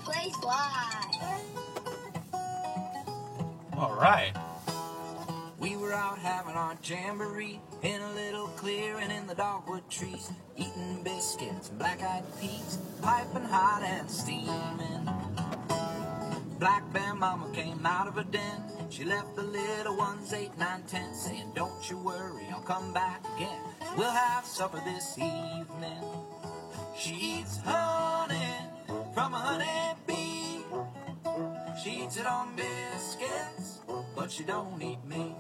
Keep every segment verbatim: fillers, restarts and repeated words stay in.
Play slide. All right. We were out having our jamboree in a little clearing in the dogwood trees, eating biscuits and black-eyed peas, piping hot and steaming. Black Bear Mama came out of her den. She left the little ones eight, nine, ten, saying, "Don't you worry, I'll come back again. We'll have supper this evening." She eats honey from a honey bee. She eats it on biscuits, but she don't eat me.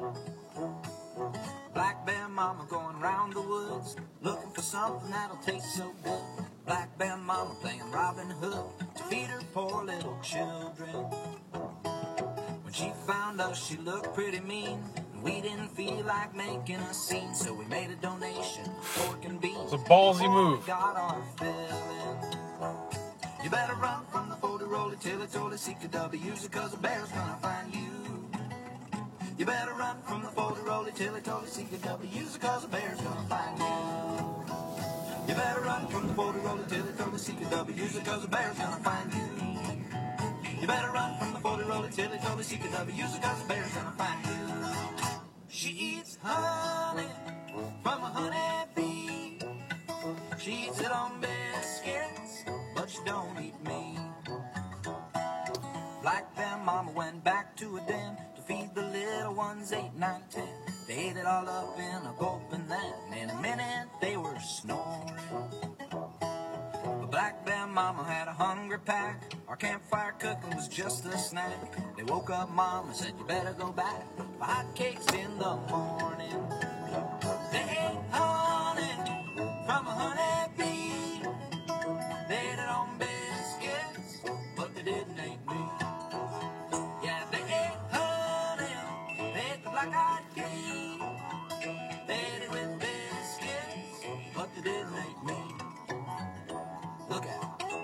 Black Bear Mama going round the woods, looking for something that'll taste so good. Black Bear Mama playing Robin Hood to feed her poor little children. When she found us, she looked pretty mean, and we didn't feel like making a scene, so we made a donation, pork and beans. It's a ballsy move. Got our filling. You better run from the forty-roly till it's only seek a W's, cause a bear's gonna find you. You better run from the forty-roly till it's only seek a W's, cause a bear's gonna find you. You better run from the forty-roly till it's only seek a W's, cause a bear's gonna find you. You better run from the forty-roly till it's only seek a W's, cause a bear's gonna find you. She eats honey from a honey bee. She eats it on biscuits, but she don't eat me. Black Bear Mama went back to her den to feed the little ones eight, nine, ten. They ate it all up in a gulp, and then in a minute they were snoring. But Black Bear Mama had a hungry pack. Our campfire cooking was just a snack. They woke up Mama, said, "You better go back for hot cakes in the morning." They ate honey from a honey bee. They ate it on biscuits, but they didn't eat me. Yeah, they ate honey, they ate the black-eyed pea. They ate it with biscuits, but they didn't eat me. Look at it.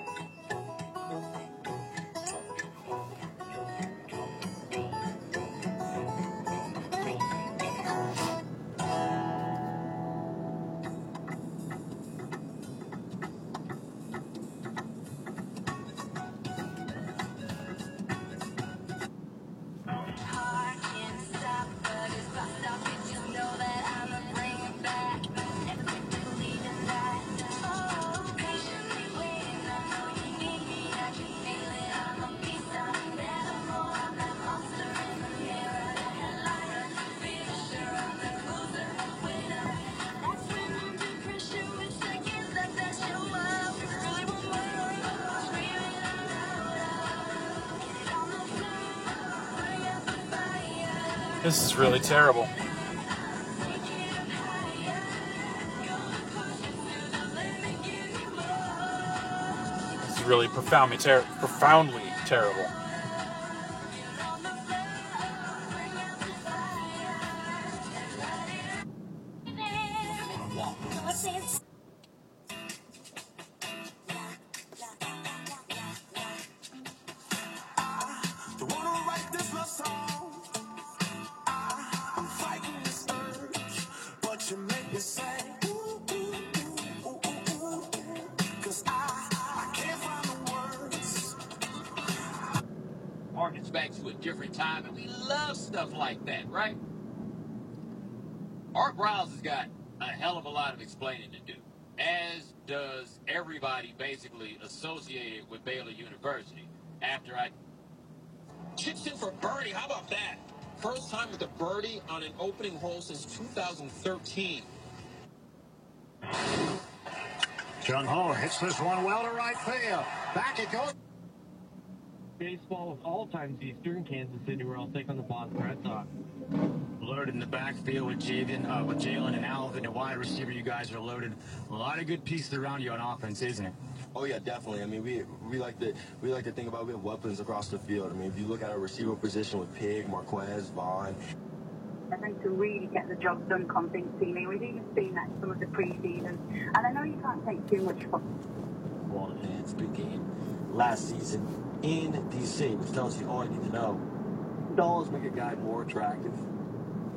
This is really terrible. This is really profoundly, ter- profoundly terrible. Harkens back to a different time, and we love stuff like that, right? Art Briles has got a hell of a lot of explaining to do, as does everybody basically associated with Baylor University. After I chips in for birdie, how about that? First time with a birdie on an opening hole since two thousand thirteen. Jung Ho hits this one well to right field. Back it goes. Baseball of all times Eastern, Kansas City, where I'll take on the Boston Red Sox. Loaded in the backfield with Jaden, uh, with Jalen and Alvin, a wide receiver. You guys are loaded. A lot of good pieces around you on offense, isn't it? Oh yeah, definitely. I mean, we we like to we like to think about we have weapons across the field. I mean, if you look at our receiver position with Pig, Marquez, Vaughn. I think to really get the job done convincingly. We've even seen that in some of the pre-season. And I know you can't take too much for Ball in hands, big game last season in D C, which tells you all you need to know. Dollars make a guy more attractive.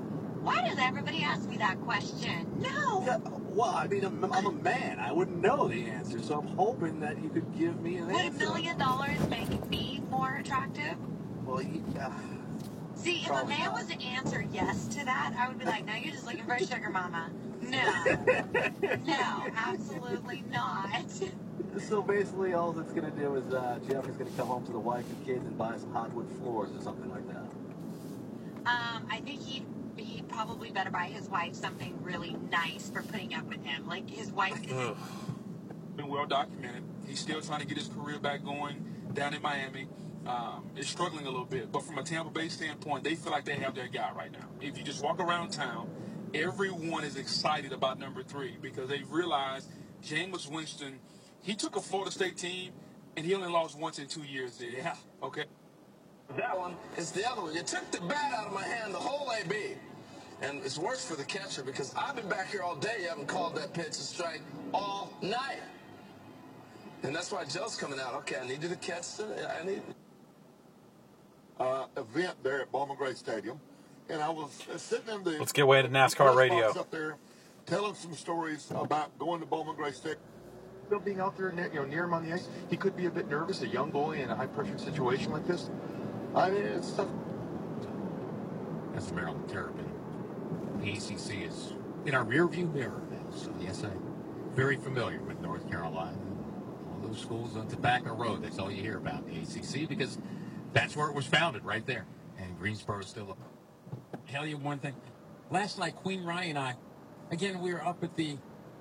Why does everybody ask me that question? No. Yeah, well, I mean, I'm, I'm a man. I wouldn't know the answer, so I'm hoping that you could give me an Would answer. a million dollars make me more attractive? Well, you, uh, See, if a man was to answer yes to that, I would be like, no, you're just looking for a sugar mama. No. No, absolutely not. So basically, all it's going to do is uh, Jeffrey's going to come home to the wife and kids and buy some hardwood floors or something like that. Um, I think he'd, he'd probably better buy his wife something really nice for putting up with him. Like, his wife isn't... Been well documented. He's still trying to get his career back going down in Miami. Um, is struggling a little bit, but from a Tampa Bay standpoint, they feel like they have their guy right now. If you just walk around town, everyone is excited about number three because they've realized Jameis Winston, he took a Florida State team, and he only lost once in two years there. Yeah. Okay? That one is the other one. You took the bat out of my hand, the whole A B. And it's worse for the catcher because I've been back here all day. You haven't called that pitch a strike all night. And that's why Joe's coming out. Okay, I needed to catch it. I need... Uh, event there at Bowman Gray Stadium, and I was uh, sitting in the. Let's get away to NASCAR radio. Up there, telling some stories about going to Bowman Gray Stadium. Still being out there, you know, near him on the ice, he could be a bit nervous. A young boy in a high-pressure situation like this. I mean, it's tough. That's Maryland Terrapin. The A C C is in our rearview mirror now. So yes, I'm very familiar with North Carolina. All those schools on Tobacco Road. That's all you hear about the A C C because. That's where it was founded, right there. And Greensboro's still up. Tell you one thing. Last night, Queen Rye and I, again, we were up at the...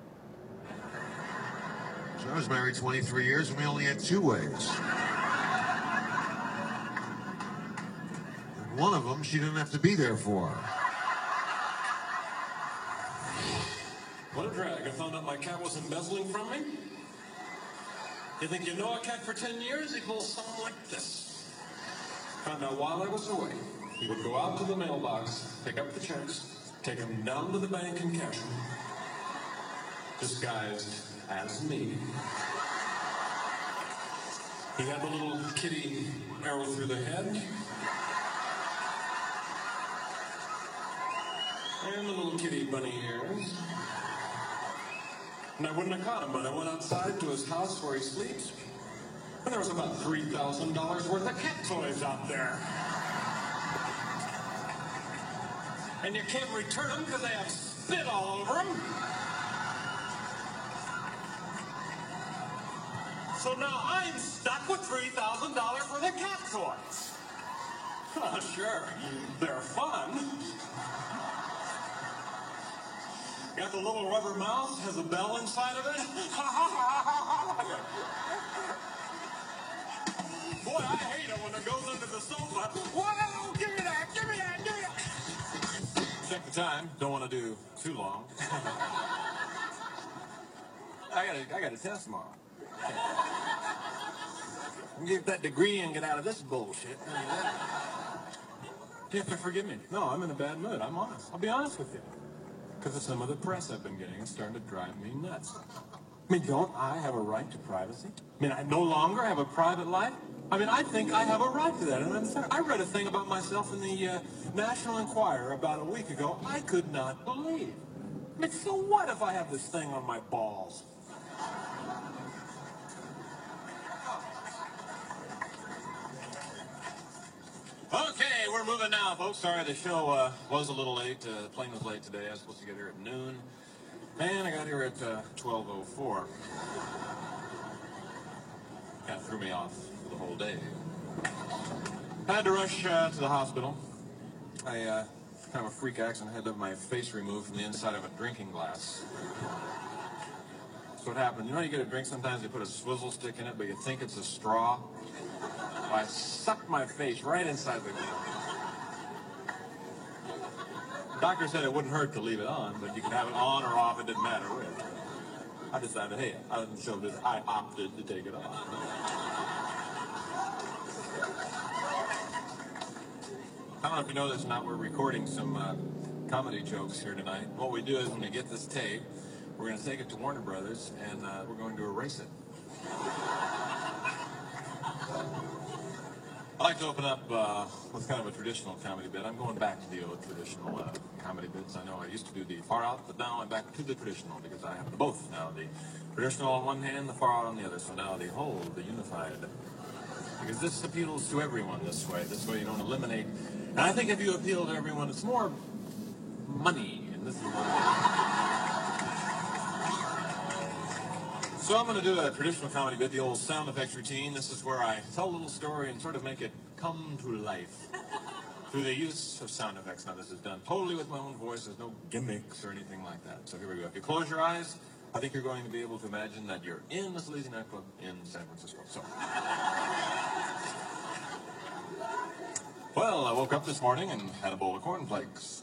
So I was married twenty-three years, and we only had two ways. And one of them, she didn't have to be there for. What a drag. I found out my cat was embezzling from me. You think you know a cat for ten years? He pulls something like this. Found out while I was away, he would go out to the mailbox, pick up the checks, take them down to the bank and cash them. Disguised as me. He had the little kitty arrow through the head. And the little kitty bunny ears. And I wouldn't have caught him, but I went outside to his house where he sleeps. And there was about three thousand dollars worth of cat toys out there. And you can't return them because they have spit all over them. So now I'm stuck with three thousand dollars worth of cat toys. Oh, sure, they're fun. Got the little rubber mouth, has a bell inside of it. Boy, I hate it when it goes under the sofa. Whoa, give me that, give me that, give me that. Check the time. Don't want to do too long. I got a, I got a test tomorrow. Get that degree and get out of this bullshit. You have to forgive me. No, I'm in a bad mood. I'm honest. I'll be honest with you. Because of some of the press I've been getting, it's starting to drive me nuts. I mean, don't I have a right to privacy? I mean, I no longer have a private life? I mean, I think I have a right to that. And I'm sorry. I read a thing about myself in the uh, National Enquirer about a week ago I could not believe. I mean, so what if I have this thing on my balls? Okay, we're moving now, folks. Sorry, the show uh, was a little late. Uh, the plane was late today. I was supposed to get here at noon. And I got here at uh, twelve oh four. Kind of threw me off for the whole day. I had to rush uh, to the hospital. I uh, kind of a freak accident. I had to have my face removed from the inside of a drinking glass. That's what happened. You know, you get a drink, sometimes they put a swizzle stick in it, but you think it's a straw. I sucked my face right inside the glass. The doctor said it wouldn't hurt to leave it on, but you could have it on or off, it didn't matter which. I decided, hey, I didn't show this, I opted to take it off. I don't know if you know this or not, we're recording some uh, comedy jokes here tonight. What we do is when we get this tape, we're going to take it to Warner Brothers, and uh, we're going to erase it. like to open up uh, with kind of a traditional comedy bit. I'm going back to the old traditional uh, comedy bits. I know I used to do the far out, but now I'm back to the traditional because I have the both now. The traditional on one hand, the far out on the other. So now the whole, the unified. Because this appeals to everyone this way. This way you don't eliminate. And I think if you appeal to everyone, it's more money. And this is what So I'm going to do a traditional comedy bit, the old sound effects routine. This is where I tell a little story and sort of make it come to life through the use of sound effects. Now this is done totally with my own voice. There's no gimmicks or anything like that. So here we go. If you close your eyes, I think you're going to be able to imagine that you're in this lazy nightclub in San Francisco. So, well, I woke up this morning and had a bowl of cornflakes.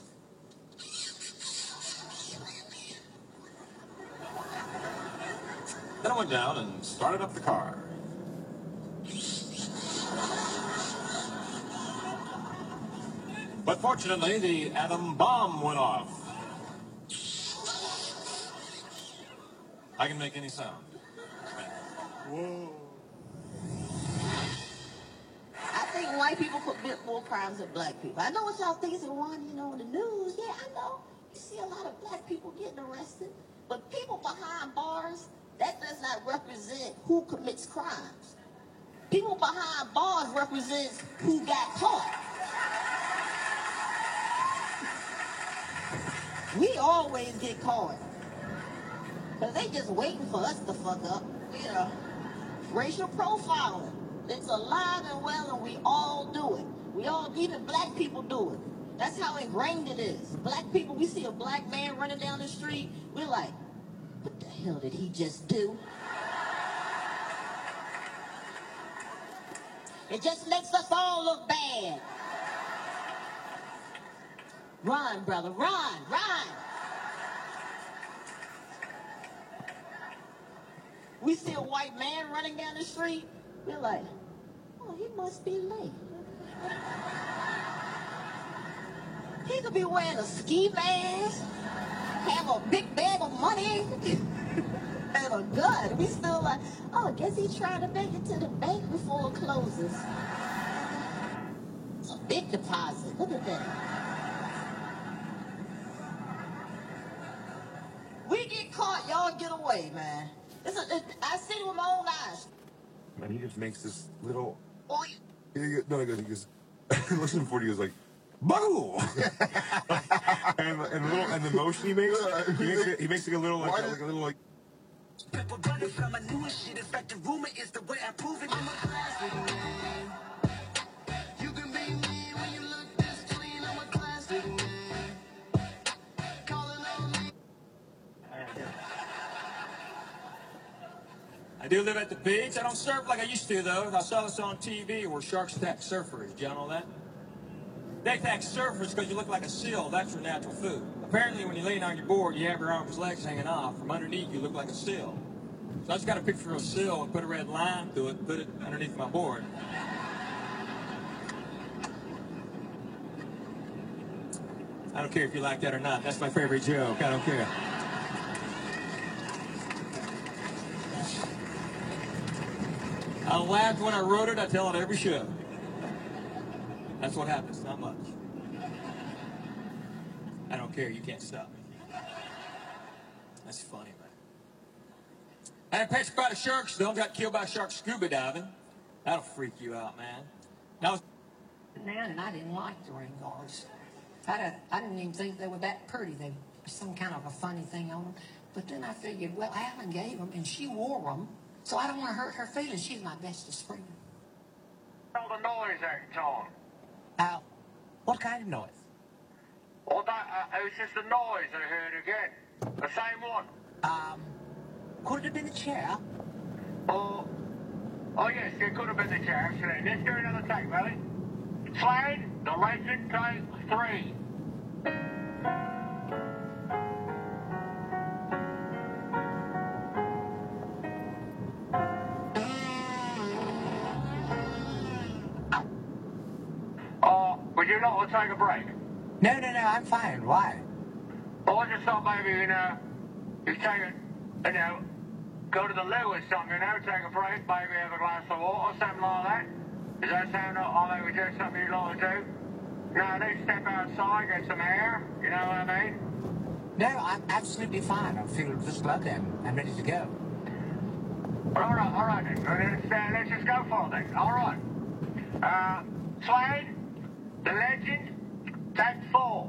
Then I went down and started up the car. But fortunately, the atom bomb went off. I can make any sound. Whoa. I think white people commit more crimes than black people. I know what y'all think is the one, you know, in the news. Yeah, I know. You see a lot of black people getting arrested. But people behind bars, that does not represent who commits crimes. People behind bars represents who got caught. We always get caught. Because they just waiting for us to fuck up. You know, racial profiling. It's alive and well and we all do it. We all, even black people do it. That's how ingrained it is. Black people, we see a black man running down the street, we're like, what the hell did he just do? It just makes us all look bad. Run, brother, run, run. We see a white man running down the street, we're like, oh, he must be late. He could be wearing a ski mask, have a big bag of money, and a gun. We still like, oh, I guess he's trying to make it to the bank before it closes. It's a big deposit. Look at that. We get caught, y'all get away, man. It's a, it, I see it with my own eyes. And he just makes this little. Oh, He goes, no, he goes, he goes, listen for it, he goes like, buggle! and, and, little, and the motion he makes, he makes, it, he makes like a little, like, like a little, like. People running from my new shit. In fact, the rumor is the way I prove it in my classic name. You can be me when you look this clean. I'm a classic name. Calling on me. I do live at the beach. I don't surf like I used to, though. I saw this on T V where sharks attack surfers. Did y'all know that? They attack surfers because you look like a seal. That's your natural food. Apparently, when you're laying on your board, you have your arms and legs hanging off. From underneath, you look like a seal. So I just got a picture of a seal and put a red line through it, put it underneath my board. I don't care if you like that or not. That's my favorite joke. I don't care. I laughed when I wrote it. I tell it every show. That's what happens. Not much. I don't care. You can't stop me. That's funny, man. I had petrified by the sharks, though. Got killed by sharks scuba diving. That'll freak you out, man. Now, Now, and I didn't like the rain guards. I, didn't- I didn't even think they were that pretty. They were some kind of a funny thing on them. But then I figured, well, Alan gave them, and she wore them, so I don't want to hurt her feelings. She's my bestest friend. All the noise that Tom. Uh, what kind of noise? Oh, that, uh, it was just a noise I heard again. The same one. Um, could it have been the chair? Oh, oh yes, it could have been the chair. Actually. Let's do another take, ready? Slade, the legend, take three. Oh, would you not want to take a break? No, no, no, I'm fine. Why? Well, I just thought maybe, you know, you take it, you know, go to the loo or something, you know, take a break, maybe have a glass of water or something like that. Does that sound like we do something you'd like to do? No, I need to step outside, get some air. You know what I mean? No, I'm absolutely fine. I feel just lovely. I'm, I'm ready to go. Well, all right, all right then. Let's, uh, let's just go for it then. All right. Uh, Slade, the legend, take four.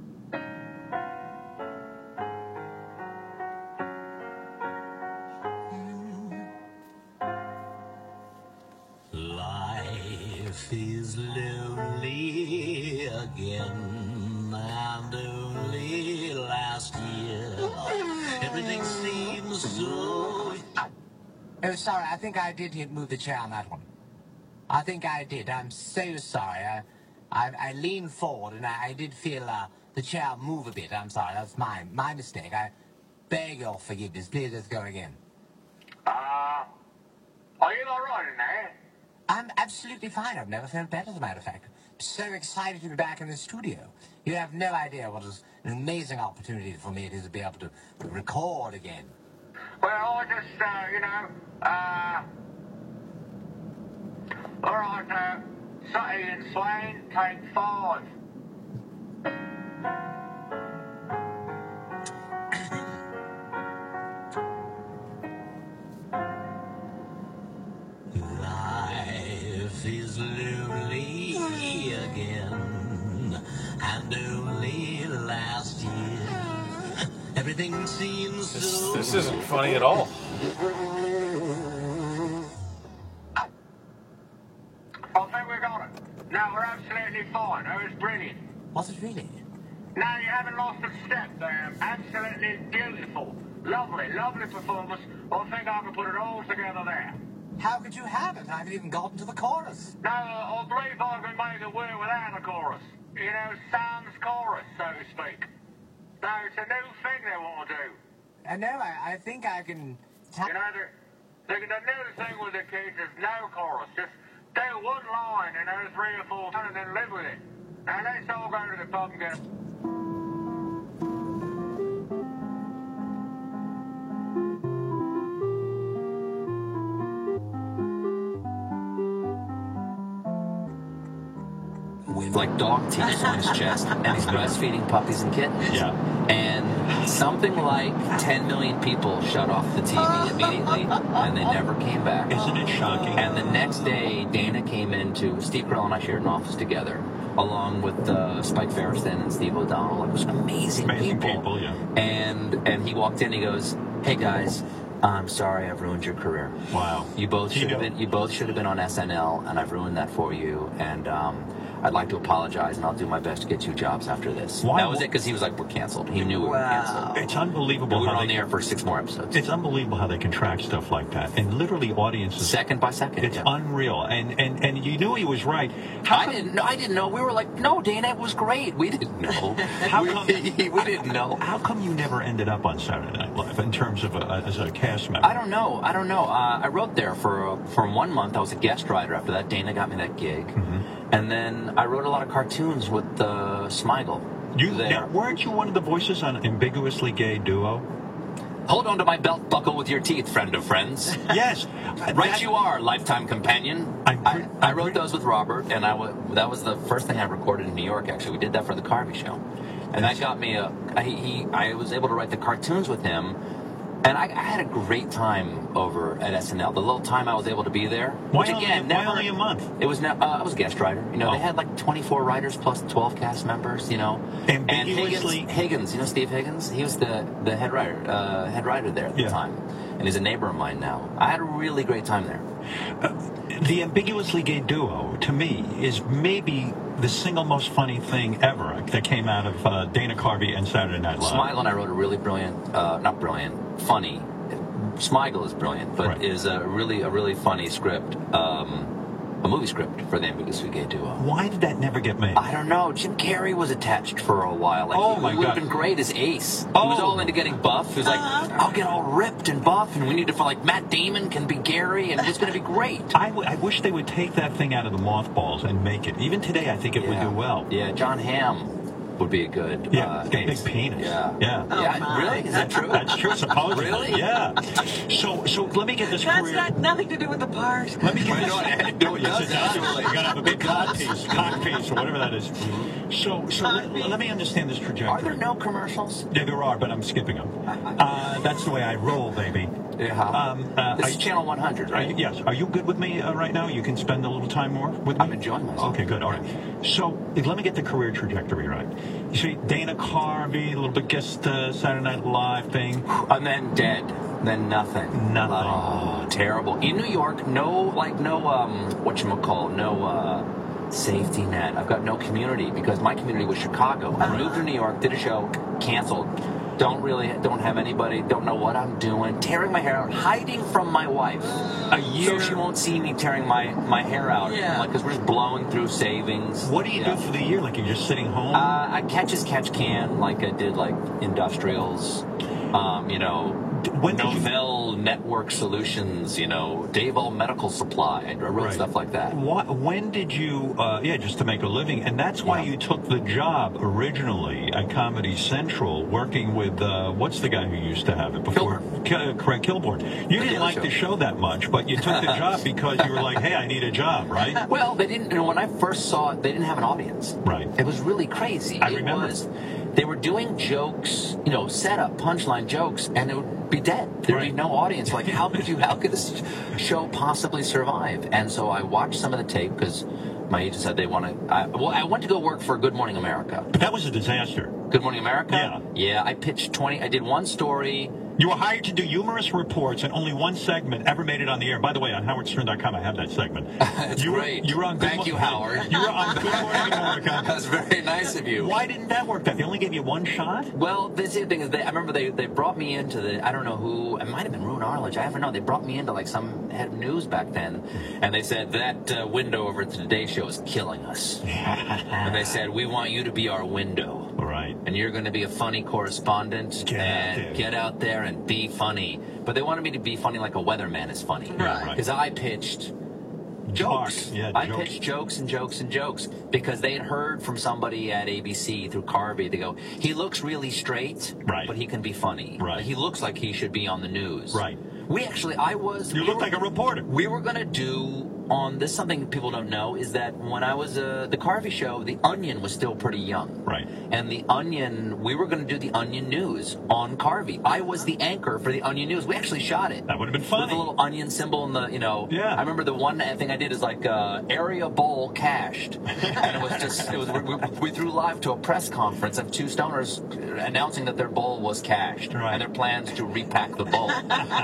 Life is lonely again, and only last year everything seems so... Oh, sorry, I think I did hit move the chair on that one. I think I did. I'm so sorry. I, I, I leaned forward, and I, I did feel uh, the chair move a bit. I'm sorry. That's my, my mistake. I beg your forgiveness. Please, let's go again. Uh, are you all right in there? I'm absolutely fine. I've never felt better, as a matter of fact. I'm so excited to be back in the studio. You have no idea what is an amazing opportunity for me it is to be able to record again. Well, I just, uh, you know, uh... all right, uh, Sutty and Slane, take five. Life is lonely again, and only last year everything seems This, so... this isn't funny at all. I think we got it. No, we're absolutely fine. It was brilliant. Was it really? No, you haven't lost a step there. Absolutely beautiful. Lovely, lovely performance. I think I can put it all together there. How could you have it? I haven't even gotten to the chorus. No, I believe I can make it work without a chorus. You know, sans chorus, so to speak. No, it's a new thing they want to do. I know, I, I think I can... You know, the, the, the new thing with the kids is no chorus. Just do one line, you know, three or four times, and then live with it. Now, let's all go to the pub and get... Like dog teeth on his chest, and he's breastfeeding puppies and kittens. Yeah. And something like ten million people shut off the T V immediately, and they never came back. Isn't it shocking? And the next day, Dana came into, Steve Carell and I shared an office together, along with uh, Spike Feresten and Steve O'Donnell. It was amazing, Amazing people. people, yeah. And, and he walked in, he goes, "Hey guys, I'm sorry I've ruined your career. Wow. You both He should have knew. been you both should have been on S N L, and I've ruined that for you. And um, I'd like to apologize, and I'll do my best to get you jobs after this." Why- That was it, because he was like, "We're canceled." He knew we were canceled. It's unbelievable We were how on they, the air for six more episodes. It's unbelievable how they can track stuff like that, and literally audiences. Second by second. It's yeah. unreal, and, and and you knew he was right. I didn't know. I didn't know. We were like, "No, Dana, it was great." We didn't know. How we, come- we didn't know. How come you never ended up on Saturday Night Live in terms of a, as a cast member? I don't know. I don't know. Uh, I wrote there for uh, for one month. I was a guest writer. After that, Dana got me that gig, Mm-hmm. and then I wrote a lot of cartoons with uh, Smigel. You there. now, weren't you one of the voices on Ambiguously Gay Duo? Hold on to my belt buckle with your teeth, friend of friends. Yes. Right you are, lifetime companion. I'm I, I wrote those with Robert, and I w- that was the first thing I recorded in New York, actually. We did that for the Carvey Show. And that got me a... I, he, I was able to write the cartoons with him, and I, I had a great time over at S N L. The little time I was able to be there. Why which only- again, why never, only a month? It was... Ne- uh, I was a guest writer. You know, Oh. they had like twenty-four writers plus twelve cast members, you know. And Ambiguously- Higgins, Higgins, you know Steve Higgins? He was the, the head writer uh, head writer there at the Yeah. time. And he's a neighbor of mine now. I had a really great time there. The Ambiguously Gay Duo, to me, is maybe the single most funny thing ever that came out of uh, Dana Carvey and Saturday Night Live. Smigel and I wrote a really brilliant, uh, not brilliant, funny. Smigel is brilliant, but Right. is a really a really funny script, um, a movie script for the Ambiguously Gay Duo. Why did that never get made? I don't know. Jim Carrey was attached for a while. Like, Oh, he my would have God. been great as Ace. He was Oh. all into getting buff. He was like, I'll get all ripped and buff, and we need to feel like Matt Damon can be Gary, and it's going to be great. I, w- I wish they would take that thing out of the mothballs and make it. Even today, I think it would Yeah. do well. Yeah, John Hamm would be a good. Yeah, uh, big, Ace. big penis. Yeah. Yeah. yeah, really? Is that true? That's true, supposedly. Really? Yeah. So, so let me get this That's career. got nothing to do with the part. Let me get Well, this. no, it- no, it does, actually. piece. Cock piece, or whatever that is. So, so let, let me understand this trajectory. Are there no commercials? Yeah, there are, but I'm skipping them. Uh, that's the way I roll, baby. Yeah. Um, uh, this are is you- Channel one hundred, Are right? you, yes. Are you good with me uh, right now? You can spend a little time more with me? I'm enjoying myself. Okay, good. All right. So if, let me get the career trajectory right. You see, Dana Carvey, a little bit guest uh, Saturday Night Live thing. And then dead. Then nothing. Nothing. Oh, terrible. In New York, no, like, no, um, whatchamacallit, no, uh, safety net. I've got no community because my community was Chicago. I moved to New York, did a show, canceled. Don't really, don't have anybody, don't know what I'm doing. Tearing my hair out, hiding from my wife. A year. So she won't see me tearing my, my hair out. Yeah. Like, because we're just blowing through savings. What do you Yeah. do for the year? Like you're just sitting home? Uh, I catch as catch can, like I did, like industrials, um, you know, when did you- Novell Network Solutions, you know, Davol Medical Supply. I wrote Right. stuff like that. What, when did you, uh, yeah, just to make a living, and that's why you took the job originally at Comedy Central, working with, uh, what's the guy who used to have it before? Ki- Craig Kilborn. You The didn't Daily like Show. the show that much, but you took the job because you were like, hey, I need a job, right? Well, they didn't, you know, when I first saw it, they didn't have an audience. Right. It was really crazy. I it remember. Was, they were doing jokes, you know, setup, punchline jokes, and it would be dead. There'd be Right. no audience. Like, how could you, how could this show possibly survive? And so I watched some of the tape because my agent said they want to. I, well, I went to go work for Good Morning America. But that was a disaster. Good Morning America? Yeah. Yeah, I pitched twenty. I did one story. You were hired to do humorous reports, and only one segment ever made it on the air. By the way, on howard stern dot com, I have that segment. It's you great. Were, you were on Good Thank Mo- you, Howard. You were on Good Morning America. That's very nice of you. Why didn't that work? That they only gave you one shot? Well, the same thing is, they, I remember they, they brought me into the, I don't know who, it might have been Roone Arledge, I don't know. They brought me into like some head of news back then, and they said, that uh, window over at the Today Show is killing us. And they said, we want you to be our window. Right. And you're going to be a funny correspondent Get out and there. get out there and be funny. But they wanted me to be funny like a weatherman is funny. Right. Because I pitched jokes. Mark, yeah, I jokes. pitched jokes and jokes and jokes because they had heard from somebody at A B C through Carvey. They go, he looks really straight, Right. but he can be funny. Right. He looks like he should be on the news. Right. We actually, I was. You we look were- like a reporter. We were going to do on this, something people don't know is that when I was uh, the Carvey show, the Onion was still pretty young. Right. And the Onion, we were going to do the Onion News on Carvey. I was the anchor for the Onion News. We actually shot it. That would have been With funny. the little onion symbol in the, you know. Yeah. I remember the one thing I did is like uh, area bowl cashed, and it was just it was we, we threw live to a press conference of two stoners announcing that their bowl was cashed Right. and their plans to repack the bowl,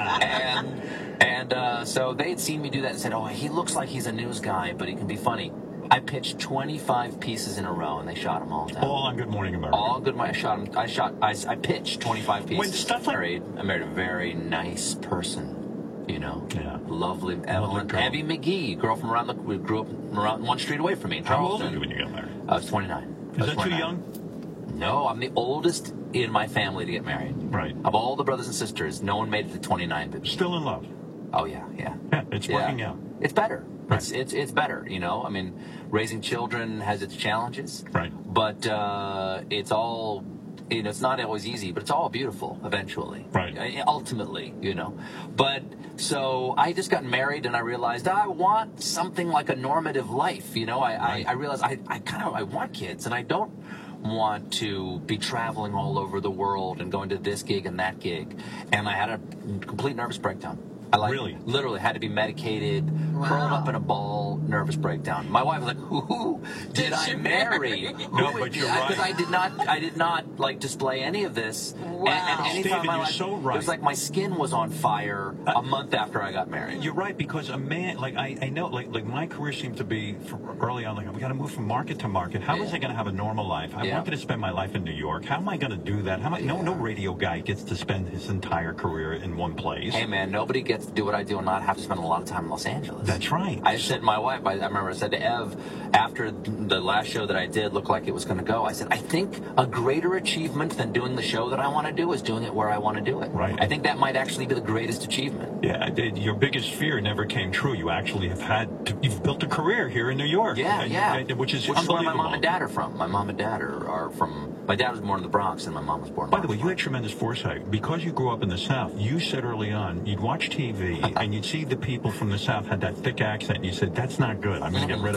and and uh, so they had seen me do that and said, oh, he looks like he's a news guy, but he can be funny. I pitched twenty-five pieces in a row, and they shot them all down. All on Good Morning America. All good. I shot 'em- I shot. I, I pitched twenty-five pieces. When stuff like- married, I married a very nice person. You know, Yeah. lovely Evelyn, girl. Abby McGee, girl from around the. We grew up around one street away from me in How old Charleston. were you when you got married? I was twenty-nine. I Is was that too twenty-nine. young? No, I'm the oldest in my family to get married. Right. Of all the brothers and sisters, no one made it to twenty-nine. But Still in love. oh yeah, yeah. Yeah, it's Yeah. working out. It's better. Right. It's it's it's better. You know, I mean, raising children has its challenges. Right. But uh, it's all, you know, it's not always easy, but it's all beautiful eventually. Right. Uh, Ultimately, you know. But so I just got married and I realized I want something like a normative life. You know, I Right. I, I realized I, I kind of I want kids and I don't want to be traveling all over the world and going to this gig and that gig. And I had a complete nervous breakdown. I like Really? literally had to be medicated, curled up in a ball, nervous breakdown. My wife was like, "Who did I marry?" No, but you're right. Because I did not, I did not like display any of this. Wow. And, and any time Stephen, in my you're life, so right. It was like my skin was on fire a month after I got married. You're right, because a man, like, I, I know, like, like my career seemed to be from early on, like, we got to move from market to market. How was Yeah. I going to have a normal life? I Yeah. wanted to spend my life in New York. How am I going to do that? How am I, no, no radio guy gets to spend his entire career in one place. Hey man, nobody gets to do what I do and not have to spend a lot of time in Los Angeles. That's right. I said to my wife, I, I remember I said to Ev, after the last show that I did looked like it was going to go, I said, I think a greater achievement than doing the show that I want to do is doing it where I want to do it. Right. I think that might actually be the greatest achievement. Yeah, it- your biggest fear never came true. You actually have had, to, you've built a career here in New York. Yeah, And- yeah. and- Which is Which is where unbelievable. my mom and dad are from. My mom and dad are, are from, my dad was born in the Bronx and my mom was born in By the way, you had tremendous foresight. Because you grew up in the South, you said early on, you'd watch T V, and you'd see the people from the South had that thick accent, and you said, that's not good. I'm going to get rid of mine.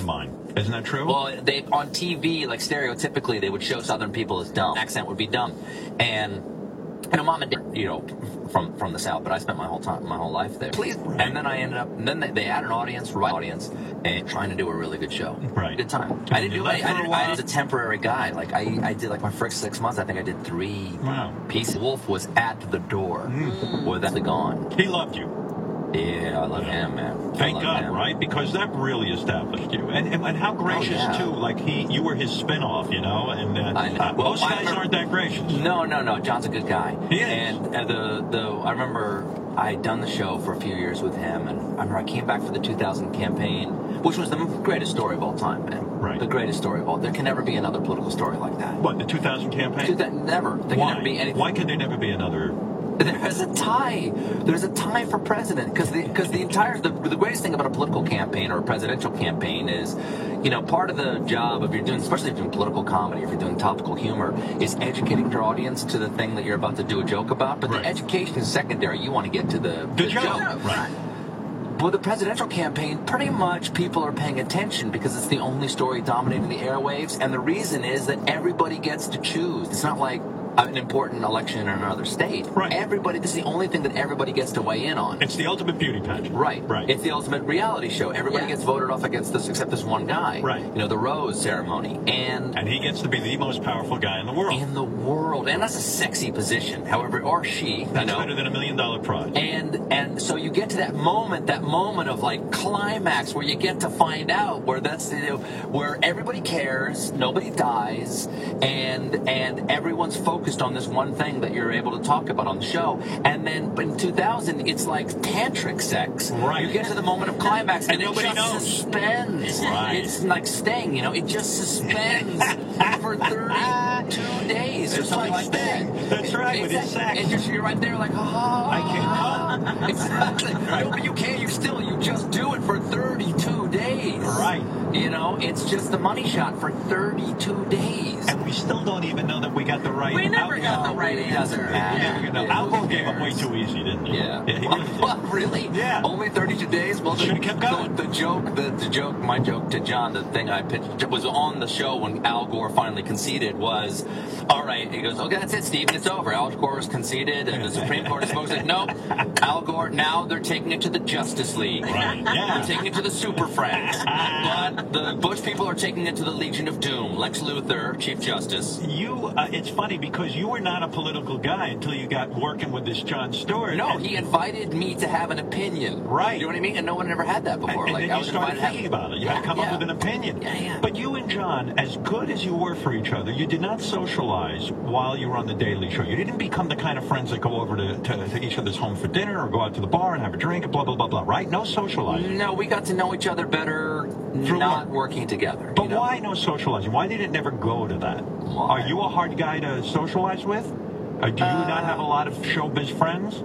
Isn't that true? Well, they on T V, like stereotypically, they would show Southern people as dumb. Accent would be dumb, and you know, mom and dad, you know, from from the South, but I spent my whole time, my whole life there. Please, and then I ended up, and then they, they had an audience, right audience, and trying to do a really good show. Right, good time. I didn't do any. I, did, I was a temporary guy. Like I, I did like my first six months. I think I did three wow. pieces. Wolf was at the door, mm. with that gone. He loved you. Yeah, I love him, man. Thank God, him. right? Because that really established you. And and, and how gracious, oh, yeah. too. Like, he, you were his spin-off, you know? And uh, I know. Uh, Well, most I guys remember, aren't that gracious. No, no, no. John's a good guy. He is. And uh, the, the, I remember I had done the show for a few years with him, and I remember I came back for the two thousand campaign, which was the greatest story of all time, man. Right. The greatest story of all. There can never be another political story like that. What, the two thousand campaign? Two, that, never. There Why? can never be anything. Why can there never be another... There's a tie. There's a tie for president because the because the entire the, the greatest thing about a political campaign or a presidential campaign is, you know, part of the job if you're doing, especially if you're doing political comedy, if you're doing topical humor, is educating your audience to the thing that you're about to do a joke about. But right. the education is secondary. You want to get to the, the, the joke. joke. Right. With the presidential campaign, pretty much people are paying attention because it's the only story dominating the airwaves, and the reason is that everybody gets to choose. It's not like an important election in another state. Right. Everybody, this is the only thing that everybody gets to weigh in on. It's the ultimate beauty pageant. Right. Right. It's the ultimate reality show. Everybody yeah. gets voted off against this except this one guy. Right. You know, the Rose ceremony. And and he gets to be the most powerful guy in the world. In the world. And that's a sexy position. However, or she. That's you know, better than a million dollar prize. And and so you get to that moment, that moment of like climax where you get to find out where that's, you know, where everybody cares, nobody dies, and and everyone's focused on this one thing that you're able to talk about on the show. And then in two thousand, it's like tantric sex. Right. You get to the moment of climax, and, and it nobody just knows. suspends. Right. It's like Sting, you know, it just suspends for thirty-two days or it's something like like that. That's right, with his sex. And you're, you're right there like, oh. I can't come. Exactly. Right. No, but you can't. You still, you just do it for thirty-two days. Right. You know, it's just the money shot for thirty-two days. And we still don't even know that we got the right We never outcome. got the right answer. Yeah. We never got no. Al Gore gave up way too easy, didn't he? Yeah. yeah he well, really, well, really? Yeah. Only thirty-two days? Well, should have kept going. The, the joke, the, the joke, my joke to John, the thing I pitched was on the show when Al Gore finally conceded was, all right, he goes, okay, that's it, Stephen, it's over. Al Gore has conceded, and the Supreme Court is supposed to say, no, Al Gore, now they're taking it to the Justice League. Right. Yeah. They're taking it to the Super Friends. But the Bush people are taking it to the Legion of Doom. Lex Luthor, Chief Justice. You, uh, it's funny because you were not a political guy until you got working with this Jon Stewart. No, and, he invited me to have an opinion. Right. You know what I mean? And no one ever had that before. And, and like, then I you was started invited thinking to have, about it. You yeah, had to come yeah. up with an opinion. Yeah, yeah. But you and John, as good as you were for each other, you did not socialize while you were on the Daily Show. You didn't become the kind of friends that go over to, to, to each other's home for dinner or go out to the bar and have a drink and blah, blah, blah, blah, right? No socializing. No, we got to know each other better Through not work. working together. But you know? why no socializing? Why did it never go to that? Why? Are you a hard guy to socialize with? Or do you Uh, not have a lot of showbiz friends?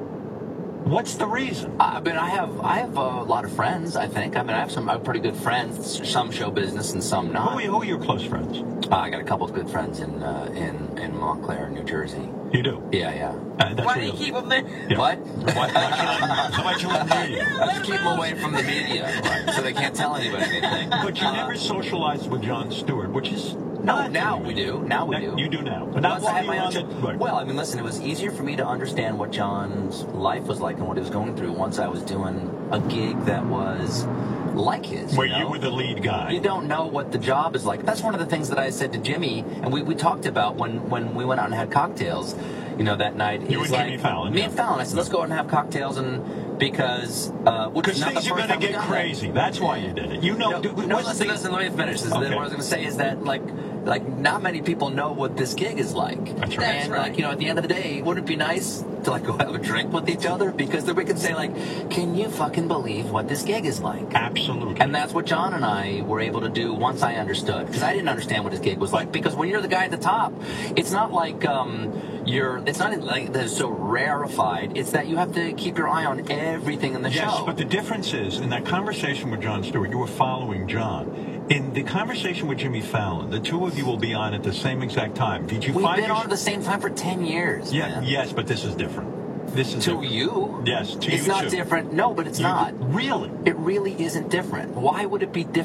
What's the reason? I mean, I have I have a lot of friends. I think. I mean, I have some uh, pretty good friends. Some show business and some not. Who are, who are your close friends? Uh, I got a couple of good friends in uh, in in Montclair, New Jersey. You do? Yeah, yeah. Uh, that's Why do you real. keep them there? Yeah. What? Why, why should I, how about you in the media? Let's keep them away from the media, right, so they can't tell anybody anything. But you Uh, never socialized with Jon Stewart, which is No, not now true. we do. Now we Now- do. You do now. But not Once I while had you my were own on show- the... Right. Well, I mean, listen, it was easier for me to understand what John's life was like and what he was going through once I was doing a gig that was like his. Where you, know? you were the lead guy. You don't know what the job is like. That's one of the things that I said to Jimmy, and we, we talked about when, when we went out and had cocktails, you know, that night. You He's and like, Jimmy Fallon, Me yeah. and Fallon. I said, let's go out and have cocktails, and because uh, which Because is not things the are first going to time we've get done that. crazy. That's why you did it. You know... No, do- no what's listen, the- listen, let me finish. This is Okay. what I was going to say is that, like, like not many people know what this gig is like. That's right. And, That's like, you know, at the end of the day, wouldn't it be nice to, like, go have a drink with each other? Because then we can say, like, can you fucking believe what this gig is like? Absolutely. And that's what John and I were able to do once I understood. Because I didn't understand what his gig was like. Because when you're the guy at the top, it's not like um, you're, it's not like that it's so rarefied. It's that you have to keep your eye on everything in the Yes, show. but the difference is, in that conversation with Jon Stewart, you were following John. In the conversation with Jimmy Fallon, the two of you will be on at the same exact time. Did you We've find been your- on at the same time for ten years. Yeah, man. yes, but this is different. This is To different. you? Yes, to It's you not too. different. No, but it's You- not. Really? It really isn't different. Why would it be different?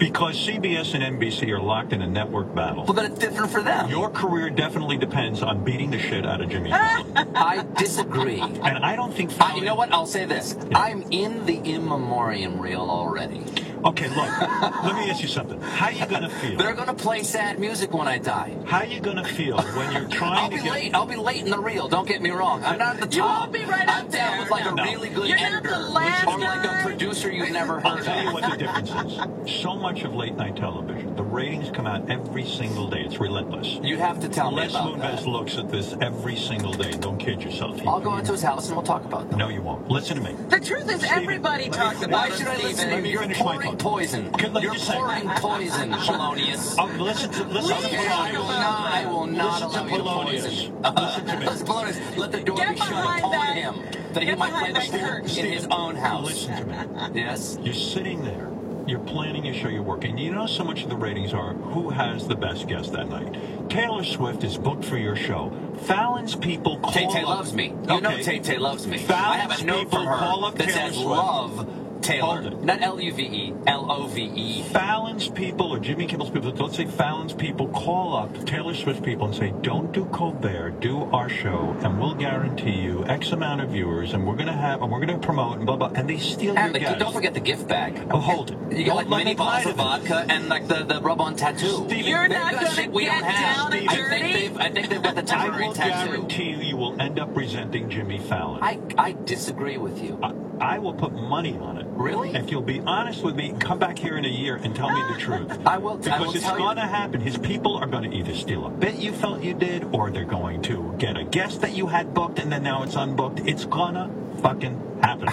Because C B S and N B C are locked in a network battle. Well, then it's different for them. Your career definitely depends on beating the shit out of Jimmy Fallon. I disagree. And I don't think Fallon... I, you know what? I'll say this. Yeah. I'm in the in memoriam reel already. Okay, look, let me ask you something. How are you going to feel? They're going to play sad music when I die. How are you going to feel when you're trying I'll to be get... late. I'll be late in the reel. Don't get me wrong. I'm not at the top. You won't be right I'm up down there. with like a No. really good You're editor. not the last or guy. like a producer you've never heard I'll of. tell you what the difference is. So much of late night television, the ratings come out every single day. It's relentless. You have to tell Les me about Moonves that. looks at this every single day. Don't kid yourself. He, I'll go into his house and we'll talk about them. No, you won't. Listen to me. The truth is, Steven, everybody talks finish. about Why it, should I listen Steven. to you? You're finish my pouring thought. poison. Can- let me You're just say- pouring poison, Polonius. Oh, listen to listen to Okay, I will not, I will not Listen to allow you to Polonius. poison. Listen to me. Listen, Polonius, let the door Get be shut behind upon that- him. That he get might play behind the that flute curtain. in his own house. Listen to me. Yes? You're sitting there. You're planning your show. You're working. You know so much of the ratings are who has the best guest that night. Taylor Swift is booked for your show. Fallon's people call Tay-Tay up. loves me. You Okay. know Tay-Tay loves me. Fallon's I have a note people from her call up that Taylor says Swift. love Taylor. Hold it. Not L U V E, L O V E. Fallon's people or Jimmy Kimmel's people, let's say Fallon's people call up Taylor Swift people and say, don't do Colbert, do our show, and we'll guarantee you X amount of viewers, and we're going to have, and we're going to promote, and blah, blah, and they steal And your the, guest. don't forget the gift bag. Oh, hold it. You get Don't like let mini me lie bottles to of them. vodka and like the, the rub-on tattoo. Steven, You're They've not got gonna shit we get don't have. down and I dirty? think they've, I think they've got the I temporary will tattoo. guarantee you you will end up presenting Jimmy Fallon. I, I disagree with you. I, I will put money on it. Really? If you'll be honest with me, come back here in a year and tell me the truth. I will. Because I will it's tell going to you. happen. His people are going to either steal a bit you felt you did, or they're going to get a guest that you had booked and then now it's unbooked. It's going to fucking happen.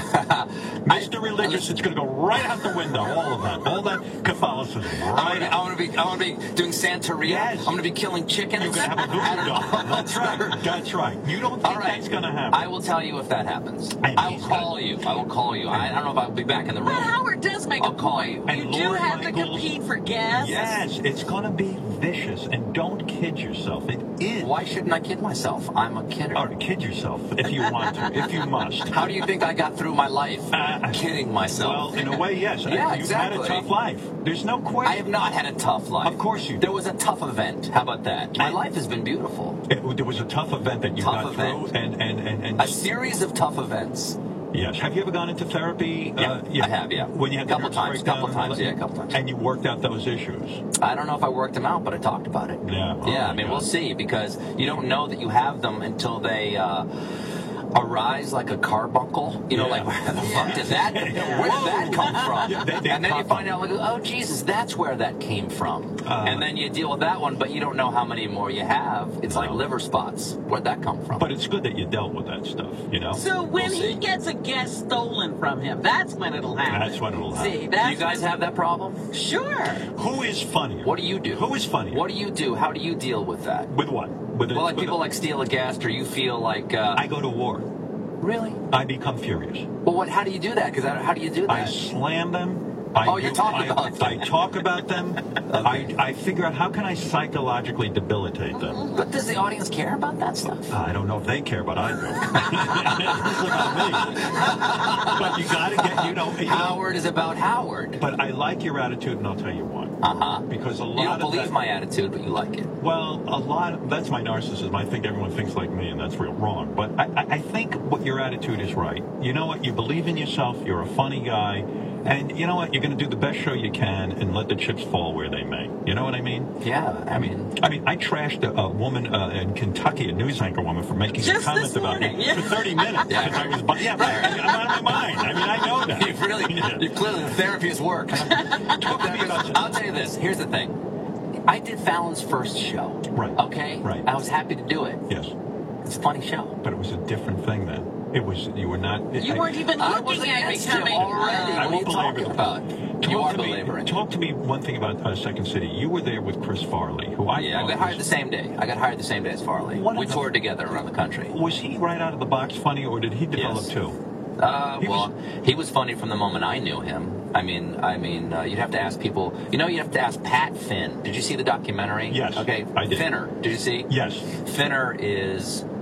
Mister Religious, it's going to go right out the window. All of that. All that Catholicism. Right I'm gonna be. I'm gonna be doing Santeria. Yes. I'm gonna be killing chickens. You're going to have a voodoo doll. That's right. That's right. You don't think All right. that's going to happen. I will tell you if that happens. And I will he's call got- you. I will call you. I, I don't know if I'll be back in the room. But Howard does make I'll a call point. you. And You do Lord have to Michaels- compete for guests. Yes, it's going to be vicious, and don't kid yourself. It is. Why shouldn't I kid myself? I'm a kidder. Or kid yourself if you want to, if you must. How do you think I got through my life? Uh, Kidding myself. Well, in a way, yes. Yeah, You've had exactly. a tough life. There's no question. I have not had a tough life. Of course you do. There was a tough event. How about that? My And- life has been beautiful. It, there was a tough event that you Tough got event. through, and and and, and A series of tough events. yes. Have you ever gone into therapy? Yeah, uh, yeah. I have, yeah. When you had Couple the nervous times, breakdown couple and all times, that? yeah, couple times. And you worked out those issues. I don't know if I worked them out, but I talked about it. Yeah. Oh yeah, my I mean, God. we'll see, because you don't know that you have them until they uh, arise like a carbuncle. You know, Yeah. like, where the fuck did that, where did that come from? Yeah, they- they and then you pop find up. out, like, oh, Jesus, that's where that came from. Uh, and then you deal with that one, but you don't know how many more you have. It's like No. liver spots. Where'd that come from? But it's good that you dealt with that stuff, you know? So when We'll he see. gets a guest stolen from him, that's when it'll happen. That's when it'll happen. See, Do that's you guys have that problem? Sure. Who is funnier? What do you do? Who is funnier? What do you do? How do you deal with that? With what? With a- Well, like with people a- like steal a guest, or you feel like... Uh, I go to war. really? I become furious. Well, what? How do you do that? Because how do you do that? I slam them. I Oh, you're do- talking I, about I them. talk about them. I, I figure out how can I psychologically debilitate them. But does the audience care about that stuff? I don't know if they care, but I do. It's about me. But you got to get, you know, you know. Howard is about Howard. But I like your attitude, and I'll tell you why. Uh-huh. Because a lot You don't of believe that, my attitude, but you like it. Well, a lot of, that's my narcissism. I think everyone thinks like me, and that's real wrong. But I, I, I think what your attitude is right. You know what? You believe in yourself. You're a funny guy. And you know what? You're going to do the best show you can and let the chips fall where they may. You know what I mean? Yeah, I mean... I mean, I trashed a, a woman uh, in Kentucky, a news anchor woman, for making Just a comment this about morning, me yeah. for thirty minutes Yeah. because I was. bu- Yeah, right. I mean, I'm out of my mind. I mean, I know that. You really... Yeah. You clearly, the therapy has worked. Talk to me about I'll tell you this. Here's the thing. I did Fallon's first show. Right. Okay? Right. I was happy to do it. Yes, It's a funny show. but it was a different thing then. It was you were not. You I, weren't even I looking was at against him becoming. already. uh, I What are won't you talking belabor about? Talk You are to me. belaboring. Talk to me one thing about uh, Second City. You were there with Chris Farley, who I Yeah, I thought got hired the was, same day. I got hired the same day as Farley. One of We the- toured together around the country. was he right out of the box funny, or did he develop Yes. too? Uh, He well, was- he was funny from the moment I knew him. I mean, I mean, uh, you'd have to ask people. You know, you'd have to ask Pat Finn. Did you see the documentary? Yes, Okay. I did. Finner. Did you see? Yes. Finner is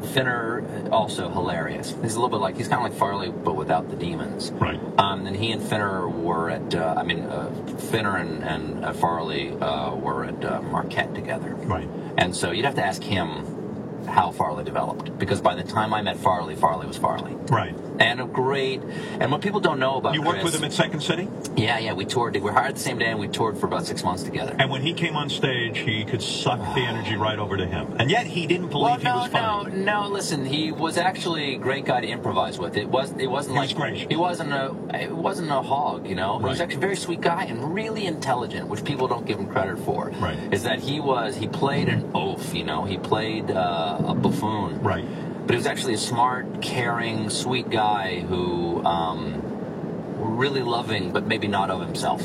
Finner, also hilarious. He's a little bit like, he's kind of like Farley, but without the demons. Right. Um, and he and Finner were at, uh, I mean, uh, Finner and, and uh, Farley uh, were at uh, Marquette together. Right. And so you'd have to ask him how Farley developed, because by the time I met Farley, Farley was Farley. Right. And a great, and what people don't know about You worked Chris, with him at Second City? Yeah, yeah, we toured. We were hired the same day, and we toured for about six months together. And when he came on stage, he could suck the energy right over to him. And yet he didn't believe well, no, he was funny. No, no, listen, he was actually a great guy to improvise with. It was, it wasn't He like was great. he wasn't a, it wasn't a hog, you know. He was Right. actually a very sweet guy and really intelligent, which people don't give him credit for. Right. Is that he was, he played an oaf, you know. He played uh, a buffoon. Right. But he was actually a smart, caring, sweet guy who, um, really loving, but maybe not of himself.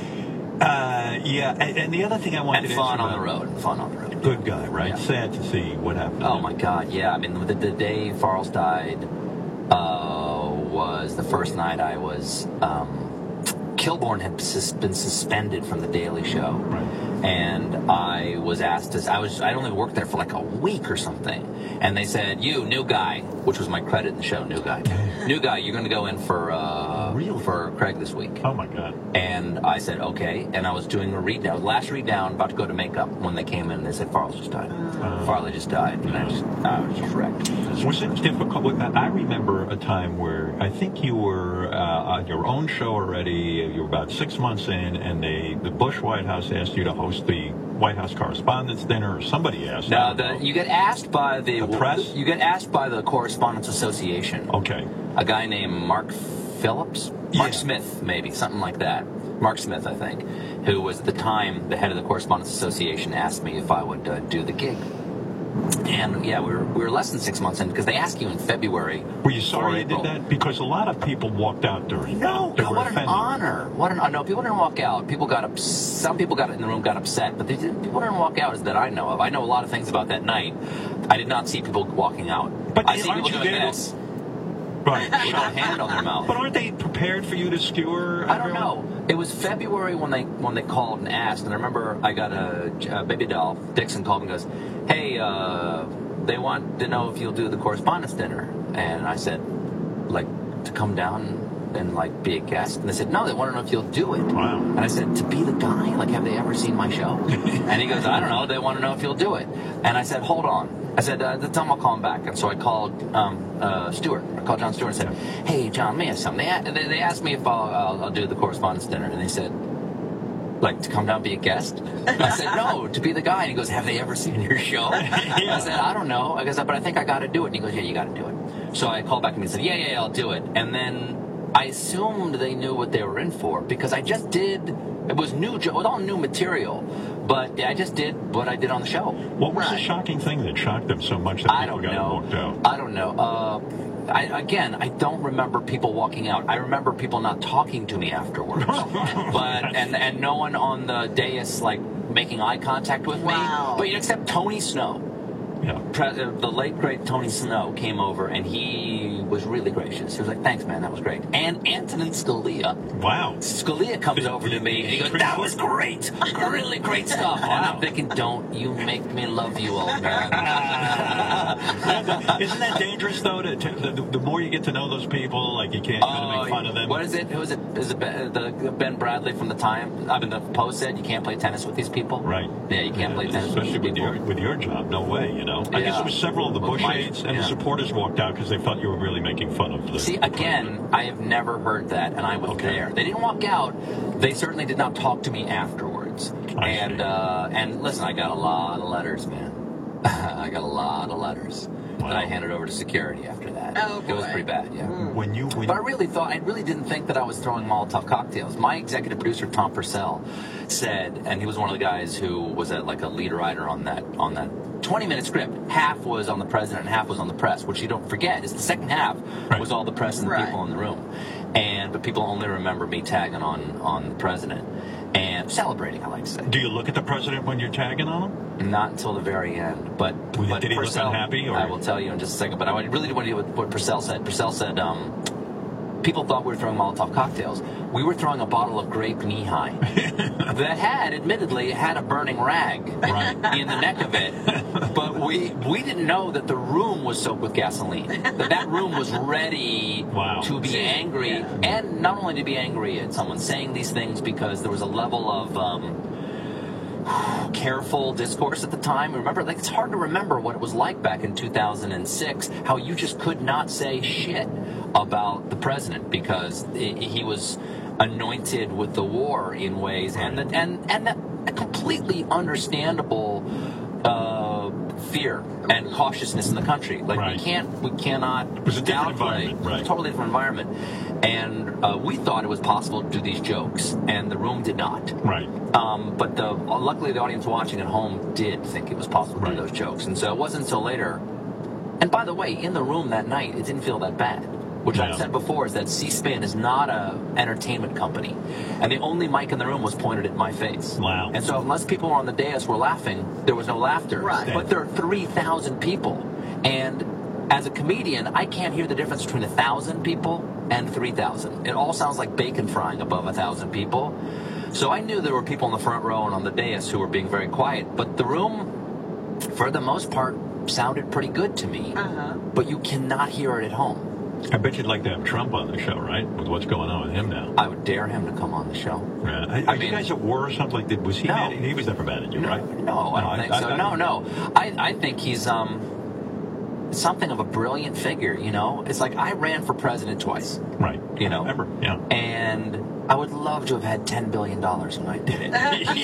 Uh, yeah, and, and the other thing I wanted And to fun ask you on the about- road. Fun on the road. Good guy, right? Yeah. Sad to see what happened. to Oh him. my God, yeah. I mean, the, the day Farles died uh, was the first night I was. Um, Kilborn had sus- been suspended from the Daily Show, right. and I was asked to. I was. I only worked there for like a week or something, and they said, "You new guy," which was my credit in the show, new guy, new guy. You're going to go in for uh, Really? for Craig this week. Oh my God. And I said, okay. And I was doing a read down, last read down, about to go to makeup when they came in and they said, Farley just died. Uh, Farley just died. And I, just, I was just wrecked. Was it difficult? I remember a time where I think you were uh, on your own show already. You were about six months in, and they, the Bush White House asked you to host the White House Correspondents' Dinner, or somebody asked. No, the, you get asked by the, The press? You get asked by the Correspondents Association. Okay. A guy named Mark Phillips? Mark Yeah. Smith, maybe, something like that. Mark Smith, I think, who was at the time the head of the Correspondents Association, asked me if I would uh, do the gig. And yeah, we were, we were less than six months in, because they ask you in February. Were you or sorry you April. did that? Because a lot of people walked out during No, that. They no, were what an offended. honor! What an no, people didn't walk out. People got ups- Some people got in the room got upset, but they didn't, people didn't walk out, as that I know of. I know a lot of things about that night. I did not see people walking out. But I see aren't people you doing there to- this. Right. With a hand on their mouth. But aren't they prepared for you to skewer? I don't everyone? know. It was February when they when they called and asked, and I remember I got a, a baby doll. Dixon called and goes, "Hey, uh, they want to know if you'll do the Correspondents' Dinner." And I said, "Like to come down and like be a guest?" And they said, "No, they want to know if you'll do it." Wow. And I said, "To be the guy? Like, have they ever seen my show?" And he goes, "I don't know. They want to know if you'll do it." And I said, "Hold on." I said, uh, tell him I'll call him back. And so I called um, uh, Stewart. I called John Stewart and said, "Hey, John, let me ask something." They, they, they asked me if I'll, I'll, I'll do the Correspondents' Dinner. And they said, like, to come down and be a guest? I said, no, to be the guy. And he goes, have they ever seen your show? I said, I don't know. I guess, but I think I got to do it. And he goes, yeah, you got to do it. So I called back and he said, yeah, yeah, yeah, I'll do it. And then I assumed they knew what they were in for, because I just did, it was new, it was all new material. But I just did what I did on the show. What was the shocking thing that shocked them so much that I people don't got know. walked out? I don't know. Uh, I, again, I don't remember people walking out. I remember people not talking to me afterwards. but and and no one on the dais like making eye contact with Wow. me. But except Tony Snow. Yeah. Pre- uh, the late great Tony Snow came over and he was really gracious. He was like, "Thanks, man, that was great." And Antonin Scalia. Wow. Scalia comes over to me and he goes, "That was great, really great stuff." And I'm thinking, "Don't you make me love you, old man." Isn't that dangerous though? To, to the, the more you get to know those people, like you can't kind of make fun of them. What is it? Who is it? Is it Ben, the Ben Bradley from the Time? I mean, the Post said you can't play tennis with these people. Right. Yeah, you can't Yeah, play tennis especially with these with people. your with your job. No way, you know. I guess Yeah. it was several of the Well, Bush my- aides and yeah. the supporters walked out because they thought you were really making fun of the. See, again, I have never heard that, and I was Okay. there. They didn't walk out. They certainly did not talk to me afterwards. I and see. uh, and listen, I got a lot of letters, man. I got a lot of letters Wow. that I handed over to security after that. Oh, It was boy. pretty bad, yeah. When you when But I really thought, I really didn't think that I was throwing Molotov cocktails. My executive producer, Tom Purcell, said, and he was one of the guys who was a, like a lead writer on that on that twenty minute script. Half was on the president and half was on the press, which you don't forget is the second half Right. was all the press and the Right. people in the room. And but people only remember me tagging on on the president and celebrating, I like to say. do you look at the president when you're tagging on him? Not until the very end, but, Did but he look Purcell, unhappy, or- I will tell you in just a second. But I really want to do what, what Purcell said. Purcell said, um, people thought we were throwing Molotov cocktails. We were throwing a bottle of grape knee-high that had, admittedly, had a burning rag right. in the neck of it. But we we didn't know that the room was soaked with gasoline. That that room was ready wow. to be angry, yeah. and not only to be angry at someone saying these things, because there was a level of um, careful discourse at the time. Remember, like, it's hard to remember what it was like back in two thousand six, how you just could not say shit about the president because he was anointed with the war in ways, and the, and and that completely understandable uh, fear and cautiousness in the country. Like right. we can't, we cannot it was a different downplay environment, right. totally different environment. And uh, we thought it was possible to do these jokes, and the room did not. Right. Um, but the, luckily, the audience watching at home did think it was possible to right. do those jokes, and so it wasn't until later. And by the way, in the room that night, it didn't feel that bad. Which yeah. I've said before is that C-SPAN is not a entertainment company. And the only mic in the room was pointed at my face. Wow. And so unless people on the dais were laughing, there was no laughter. Right. But there are three thousand people. And as a comedian, I can't hear the difference between one thousand people and three thousand. It all sounds like bacon frying above one thousand people. So I knew there were people in the front row and on the dais who were being very quiet. But the room, for the most part, sounded pretty good to me. Uh-huh. But you cannot hear it at home. I bet you'd like to have Trump on the show, right? With what's going on with him now. I would dare him to come on the show. Yeah. Are I you mean, guys at war or something like that? Was he? No. Mad? He was never mad at you, no, right? No, I don't I, think I, so. I, no, no. I, I think he's um something of a brilliant figure. You know, it's like I ran for president twice. Right. You know. I remember. Yeah. And I would love to have had ten billion dollars when I did it.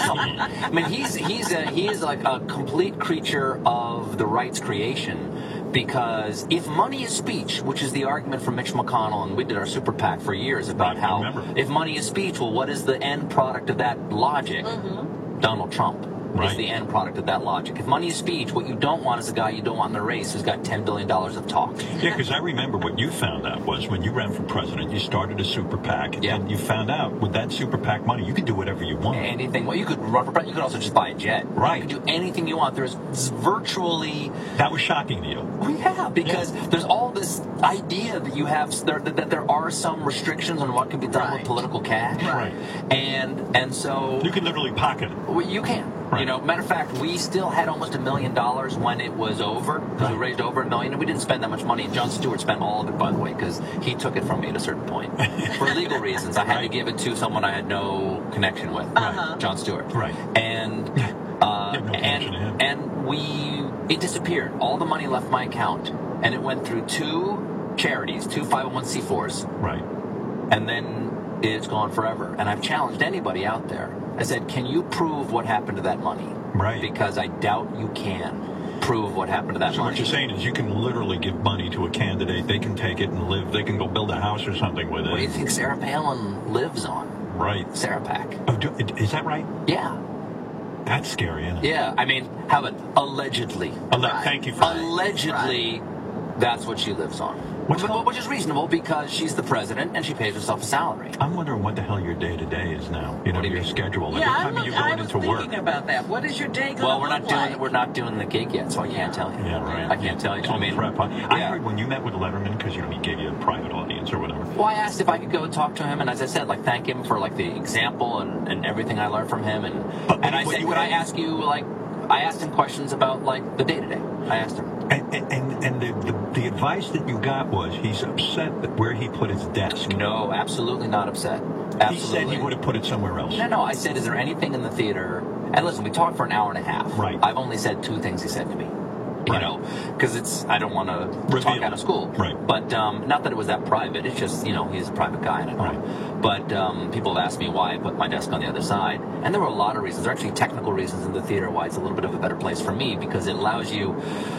I mean, he's he's a, he is like a complete creature of the rights creation. Because if money is speech, which is the argument from Mitch McConnell, and we did our super PAC for years about right, how if money is speech, well, what is the end product of that logic? Mm-hmm. Donald Trump. Right. Is the end product of that logic. If money is speech, what you don't want is a guy you don't want in the race who's got ten billion dollars of talk. Yeah, because I remember what you found out was when you ran for president, you started a super PAC, yeah. and you found out with that super PAC money, you could do whatever you want. Anything. Well, you could run for president. You could also just buy a jet. Right. You could do anything you want. There's virtually... That was shocking to you. Well, yeah, because yeah. there's all this idea that you have, there, that, that there are some restrictions on what can be done right. with political cash. Right. And, and so... You can literally pocket it. Well, you can. Right. You know, matter of fact, we still had almost a million dollars when it was over, because right. we raised over a million, and we didn't spend that much money. Jon Stewart spent all of it, by the way, because he took it from me at a certain point. For legal reasons, I had right. to give it to someone I had no connection with, uh-huh. Jon Stewart. Right. And, uh, no and, and we, it disappeared. All the money left my account, and it went through two charities, two five oh one c fours. Right. And then it's gone forever. And I've challenged anybody out there. I said, can you prove what happened to that money? Right. Because I doubt you can prove what happened to that so money. So what you're saying is you can literally give money to a candidate, they can take it and live, they can go build a house or something with it. What do you think Sarah Palin lives on? Right. Sarah PAC. Oh, do, is that right? Yeah. That's scary, isn't it? Yeah, I mean, how about allegedly? Alle- right. Thank you for that. Allegedly, right. That's what she lives on. Which, which is reasonable because she's the president and she pays herself a salary. I'm wondering what the hell your day to day is now. You know, your mean? schedule. Yeah, Every time I'm look, you're going I was into thinking work. about that. What is your day going Well, we're not look doing like? we're not doing the gig yet, so I can't tell you. Yeah, right. I can't tell you. It's I mean, prep. I yeah. heard when you met with Letterman, because you know he gave you a private audience or whatever. Well, I asked if I could go and talk to him, and as I said, like thank him for like the example and, and everything I learned from him, and but, and I said, could I ask you like I asked him questions about like the day to day. I asked him. And and, and the, the the advice that you got was he's upset that where he put his desk. No, absolutely not upset. Absolutely. He said he would have put it somewhere else. No, no. I said, is there anything in the theater? And listen, we talked for an hour and a half. Right. I've only said two things he said to me. You right. know, because it's I don't want to talk out of school. Right. But um, not that it was that private. It's just you know he's a private guy and I know. Right. But um, people have asked me why I put my desk on the other side, and there were a lot of reasons. There are actually technical reasons in the theater why it's a little bit of a better place for me because it allows you,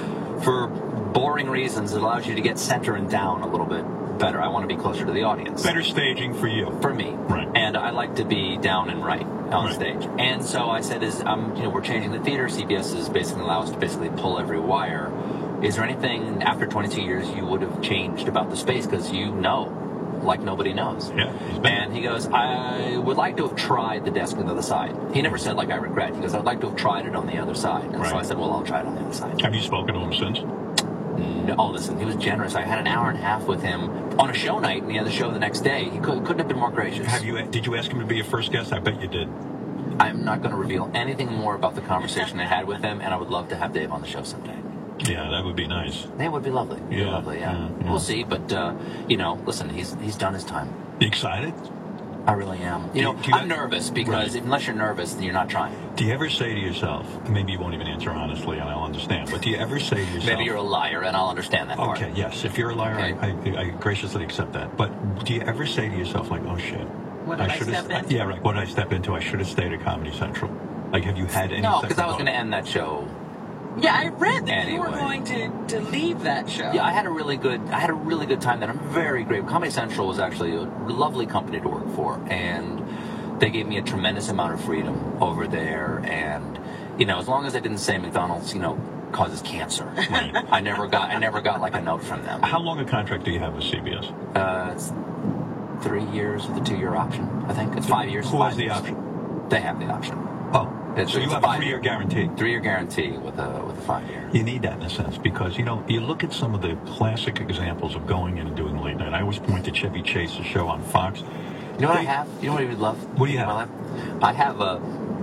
for boring reasons, it allows you to get center and down a little bit better. I want to be closer to the audience. Better staging for you. For me. Right. And I like to be down and right on right. stage. And so I said, "Is um, you know, we're changing the theater. C B S is basically allow us to basically pull every wire. Is there anything after twenty-two years you would have changed about the space? Because you know, like nobody knows." Yeah. And he goes, "I would like to have tried the desk on the other side." He never said like I regret. He goes, "I'd like to have tried it on the other side." And right. so I said, "Well, I'll try it on the other side." Have you spoken to him since? No, oh, listen, he was generous. I had an hour and a half with him on a show night, and he had the show the next day. He could, couldn't have been more gracious. Have you? Did you ask him to be your first guest? I bet you did. I'm not going to reveal anything more about the conversation I had with him, and I would love to have Dave on the show someday. Yeah, that would be nice. That would be lovely. It'd Yeah, be lovely, yeah. yeah, yeah. We'll see, but, uh, you know, listen, he's he's done his time. You excited? I really am. You Do- know, do you- I'm nervous because unless you're nervous, then you're not trying. Do you ever say to yourself, maybe you won't even answer honestly, and I'll understand, but do you ever say to yourself... Maybe you're a liar, and I'll understand that part. Okay, yes. If you're a liar, I, I, I graciously accept that. But do you ever say to yourself, like, oh, shit. What did I should've- step into? Yeah, right. What did I step into? I should have stayed at Comedy Central. Like, have you had any... No, because second I was thought? going to end that show. Yeah, I read that you were Anyway. going to, to leave that show. Yeah, I had a really good, I had a really good time there. I'm very grateful. Comedy Central was actually a lovely company to work for, and they gave me a tremendous amount of freedom over there. And you know, as long as I didn't say McDonald's, you know, causes cancer, I never got, I never got like a note from them. How long a contract do you have with C B S? Uh, it's three years with a two-year option. I think it's five years. Who five has the years. option? They have the option. Oh, It's, so you it's have a five- three-year guarantee. Three-year guarantee with a with a five-year. You need that in a sense because, you know, you look at some of the classic examples of going in and doing late night. I always point to Chevy Chase's show on Fox. You know what I They- have? You know what I would love? What do you in my have? life? I have a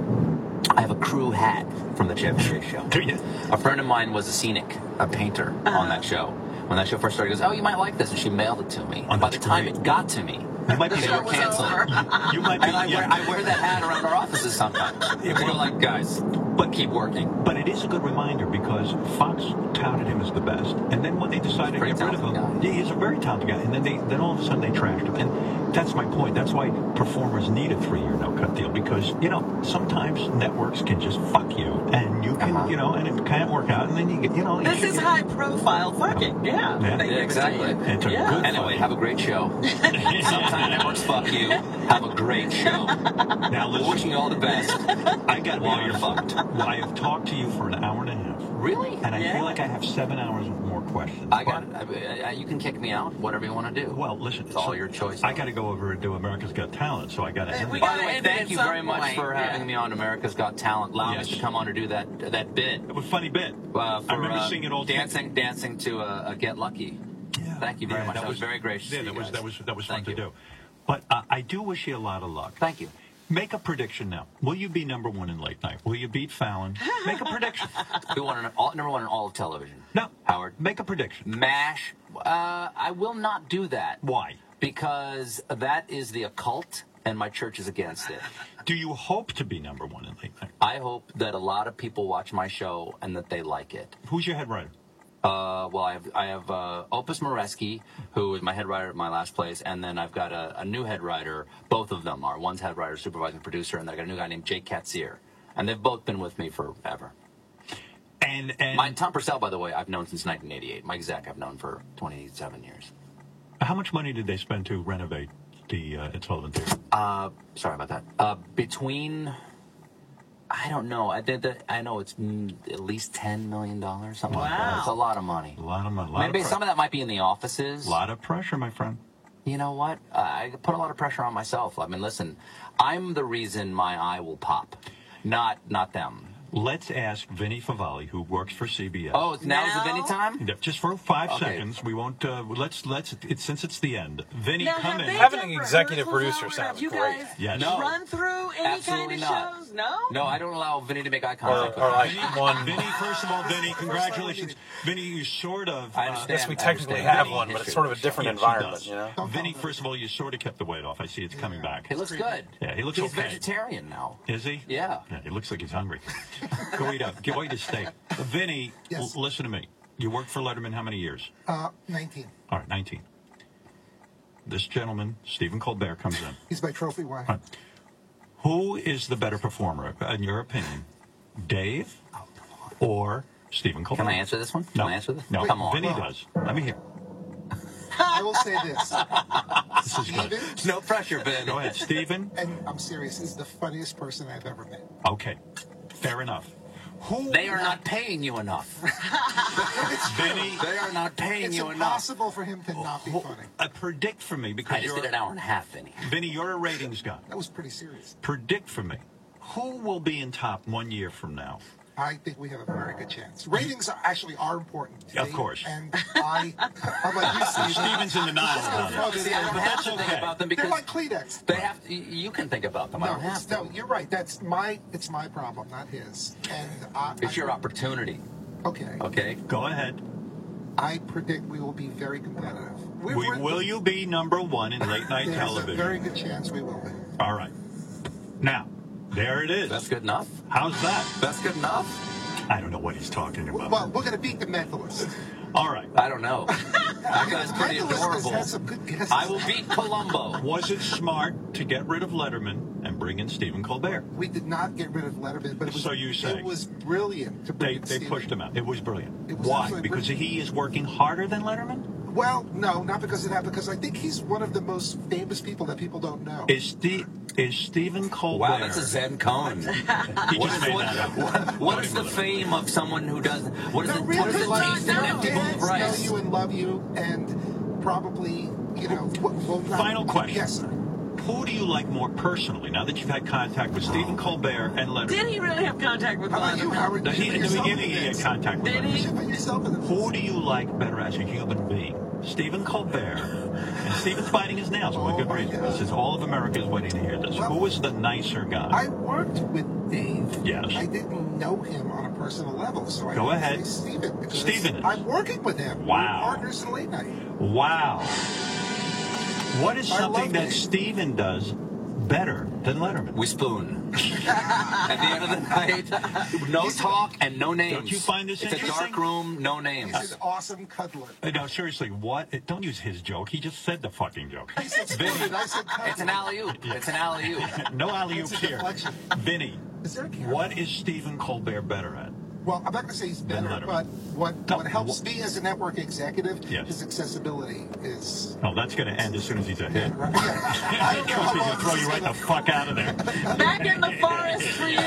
I have a crew hat from the Chevy Chase show. Do you? A friend of mine was a scenic, a painter on that show. When that show first started, he goes, "Oh, you might like this," and she mailed it to me. Oh, By the that's time great. it got to me, You might be they were canceling. You might be. And I wear, yeah. I wear that hat around our offices sometimes. Yeah, They go well- like, guys, but keep working. But it is a good reminder because Fox touted him as the best, and then when they decided to Very get rid of him, talented yeah, he's a very talented guy. And then they, then all of a sudden they trashed him, and that's my point. That's why performers need a three-year no-cut deal because you know sometimes networks can just fuck you, and you can, Uh-huh. you know, and it can't work out, and then you get, you know. This you is get- high profile fucking, yeah. Yeah. They Yeah, give it to exactly. you. It's a Yeah. good Anyway, fucking- have a great show. Sometime networks fuck you. Have a great show. Now listen, Wishing you all the best. I got to be While you're honest. fucked. Well, I have talked to you for an hour and a half, Really? and I Yeah. feel like I have seven hours of more questions. I got but- it. I, I, you can kick me out, whatever you want to do. Well, listen, It's all so your choice. I got to go over and do America's Got Talent, so I got to Hey, end we it. By gotta the way, end it thank at you some very much point, for yeah. having me on America's Got Talent, allowing Yes. us to come on and do that that bit. It was a funny bit. Uh, for, I remember uh, seeing it all the time. dancing, dancing to a, a Get Lucky. Yeah. Thank you very Yeah, much. That, was, very gracious. Yeah, of that you was guys. that was that was fun Thank to you. do. But uh, I do wish you a lot of luck. Thank you. Make a prediction now. Will you be number one in late night? Will you beat Fallon? Make a prediction. We want an all, number one in all of television. No, Howard. make a prediction. MASH. Uh, I will not do that Why? because that is the occult, and my church is against it. Do you hope to be number one in late night? I hope that a lot of people watch my show and that they like it. Who's your head writer? Uh, well, I have, I have uh, Opus Moreski, who is my head writer at my last place, and then I've got a, a new head writer. Both of them are. One's head writer, supervising producer, and I got a new guy named Jake Katzier. And they've both been with me forever. And and My Tom Purcell, by the way, I've known since nineteen eighty-eight. Mike Zack, I've known for twenty-seven years. how much money did they spend to renovate the uh, Ed Sullivan Theater? Uh, sorry about that. Uh, between, I don't know. I did that. I know it's mm, at least ten million dollars, something like that. Wow. It's a lot of money. A lot of money. A lot Maybe of some of that might be in the offices. A lot of pressure, my friend. You know what? Uh, I put a lot of pressure on myself. I mean, listen, I'm the reason my eye will pop, not not them. Let's ask Vinny Favale, who works for C B S. Oh, now is the Vinny time? Yeah, just for five Okay. seconds. We won't. Uh, let's let's. It's since it's the end. Vinny, Now, come have in. they Having done an executive rehearsals, producer Howard? sounds Have you great. guys Yes. No. run through any Absolutely kind of not. shows? No? No, I don't allow Vinny to make eye Or, contact with or me. like Vinny, one. Vinny, first of all, Vinny, congratulations. Vinny, you sort of. I uh, understand. Yes, we I technically understand. have Vinny one, but it's history. sort of a different yes, he environment, does. you know? Vinny, first of all, you sort of kept the weight off. I see it's coming back. He looks good. Yeah, he looks He's okay. vegetarian now. Is he? Yeah. Yeah, he looks like he's hungry. Go eat up. Go eat a steak. Vinny, Yes. l- listen to me. You worked for Letterman how many years? Uh, nineteen. All right, nineteen. This gentleman, Stephen Colbert, comes in. He's my trophy wife. All right. Who is the better performer, in your opinion? Dave or Stephen Colbert? Can I answer this one? Can No. I answer this? No, Come on. Vinny does. Let me hear. I will say this. This is good. Steven, No pressure, Vin. Go ahead, Stephen. and I'm serious, is the funniest person I've ever met. Okay, fair enough. Who? They are not paying you enough. Vinny. They are not paying It's you enough. impossible for him to not be funny. Uh, predict for me because I just you're did an hour and a half, Vinny. Vinny, you're a ratings guy. That was pretty serious. Predict for me. Who will be in top one year from now? I think we have a very good chance. Ratings are, actually are important. to Of me, course. And I, I'm like you, Steven. Steven's in the nine Just on gonna it. throw this See, I in. don't But have that's to think okay. about them They're because like Kleenex. they have. To, you can think about them. I No, don't have it's, to. no, you're right. That's my, it's my problem, not his. And I, It's I, your opportunity. Okay. Okay. Go ahead. I predict we will be very competitive. We, We, we're- will you be number one in late night There's television? a very good chance we will be. All right. Now, there it is. That's good enough. How's that? That's good enough. I don't know what he's talking about. Well, we're going to beat the Mentalist. All right. I don't know. That guy's pretty Mentalist has adorable. had some good guesses. I will beat Columbo. Was it smart to get rid of Letterman and bring in Stephen Colbert? We did not get rid of Letterman, but it was, So you say. it was brilliant to bring They in they Stephen. pushed him out. It was brilliant. It was Why? absolutely Because brilliant. he is working harder than Letterman? Well, no, not because of that, because I think he's one of the most famous people that people don't know. Is Steve is Stephen Colbert? Wow, that's a Zen Cohen. He What just is, made what, that up. what- what is the fame of someone who does? What is No, it? really, What is the like, taste and empty bowl of fans know rice? you and love you, and probably, you know, w- will not. Final question. Yes, sir. Who do you like more personally now that you've had contact with Stephen Colbert and Letterman? Did he really have contact with How about you, Letterman? Howard? He- in the Yourself beginning, he in had this. contact with Did Letterman. he? You put yourself in this. Who do you like better as a human being? Stephen Colbert. And Stephen's biting his nails for Oh, good my reason. God. This is all of America is waiting to hear this. Well, Who is the nicer guy? I worked with Dave. Yes. I didn't know him on a personal level, so I Go would ahead. say Steven. because Steven. I'm working with him. Wow. We're partners in late night. Wow. What is I something love that Dave. Stephen does better than Letterman? We spoon. At the end of the night, no talk and no names. Don't you find this It's a interesting? dark room, no names. He's an awesome cuddler. Uh, No, seriously, what? Don't use his joke. He just said the fucking joke. I said spoon, I said cuddler. It's an alley-oop. It's an alley-oop. No alley-oops It's a here. deflection. Vinny, Is there a camera? what is Stephen Colbert better at? Well, I'm not going to say he's Then better, Letterman. but what, No, what helps wh- me as a network executive, Yes. his accessibility is... No, that's going to end as soon as he's a hit. Right. Yeah. I don't know Trust how me, long he'll throw this you is right the gonna- fuck out of there. Back in the forest for you.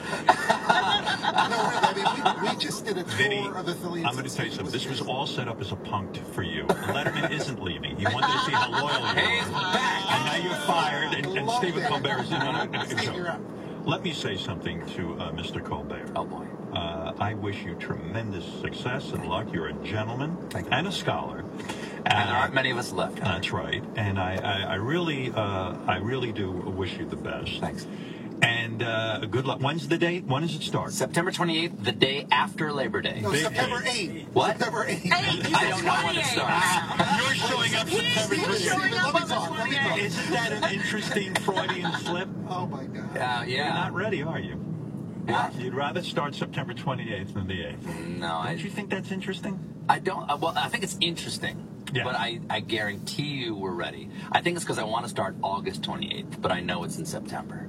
No, really, I mean, we, we just did a tour Vinny, of affiliates. I'm going to tell you something. This was all set up as a punk for you. Letterman isn't leaving. He wanted to see how loyal you He's were. back. And now you're fired, and, and Love Stephen it. Colbert is in on it. Steve, you're So, up. let me say something to uh, Mister Colbert. Oh boy. Uh, I wish you tremendous success and luck. You're a gentleman Thank you. and a scholar. And there aren't many of us left. That's right. And I, I, I really, uh, I really do wish you the best. Thanks. And uh, good luck. When's the date? When does it start? September twenty-eighth, the day after Labor Day. No, Big September eight. eighth. What? September eighth. I don't know when it starts. You're showing up September Steven, twentieth. Steven, let me talk, let me talk. Isn't that an interesting Freudian slip? Oh, my God. Uh, You're yeah. not ready, are you? What? You'd rather start September twenty-eighth than the eighth. No, I, Don't you think that's interesting? I don't. Uh, well, I think it's interesting. Yeah. But I, I guarantee you we're ready. I think it's because I want to start August twenty-eighth, but I know it's in September.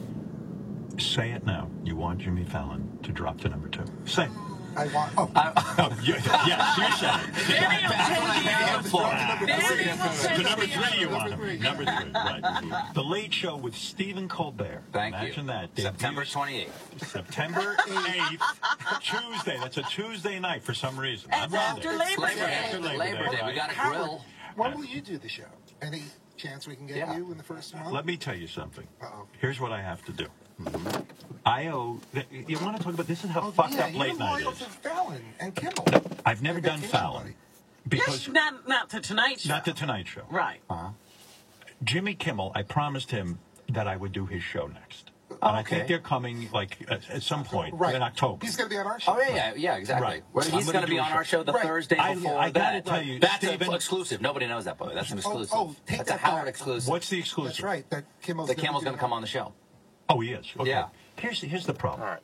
Say it now. You want Jimmy Fallon to drop to number two. Say it. I want... Oh, Oh, you, yes, you said it. Danny will That's what I take had you. for. Danny will To take number you. three, you want him. Number three, right. The Late Show with Stephen Colbert. Thank you. Imagine that. September Debuts twenty-eighth. September eighth, Tuesday. That's a Tuesday night for some reason. That's Not after Monday. Labor Labor Day. Day. After Labor Labor Day, Day. We right. got a Howard, grill. when will you do the show? Any chance we can get Yeah. you in the first month? Let me tell you something. Uh-oh. Here's what I have to do. I owe. You want to talk about this? Is how Oh, fucked yeah, up you're late night loyal is. to Fallon and Kimmel. I've never done Vacation Fallon buddy. because Yes, not, not the Tonight Show. not the Tonight Show. Right. Jimmy Kimmel, I promised him that I would do his show next. Oh, and I okay. think they're coming like at, at some point Right. in October. He's going to be on our show. Oh, yeah, yeah, yeah, exactly. Right. Well, I'm he's gonna going to do be a on show. our show the Right. Thursday I- before I gotta that. tell you, That's Stephen- an exclusive. Nobody knows that, by the way. That's an exclusive. oh, take That's a that Howard back. exclusive. What's the exclusive? That's right. That Kimmel's The gonna Camel's do going to that. come on the show. Oh, he is. Okay. Yeah. Here's here's the problem. All right.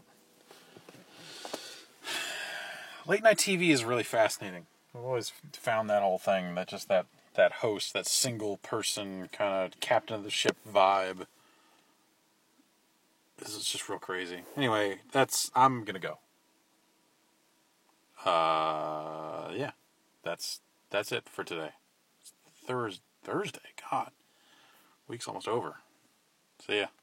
Late night T V is really fascinating. I've always found that whole thing, that just that, that host, that single person kind of captain of the ship vibe. This is just real crazy. Anyway, that's I'm gonna go. Uh, yeah, that's that's it for today. It's Thurs Thursday. God, week's almost over. See ya.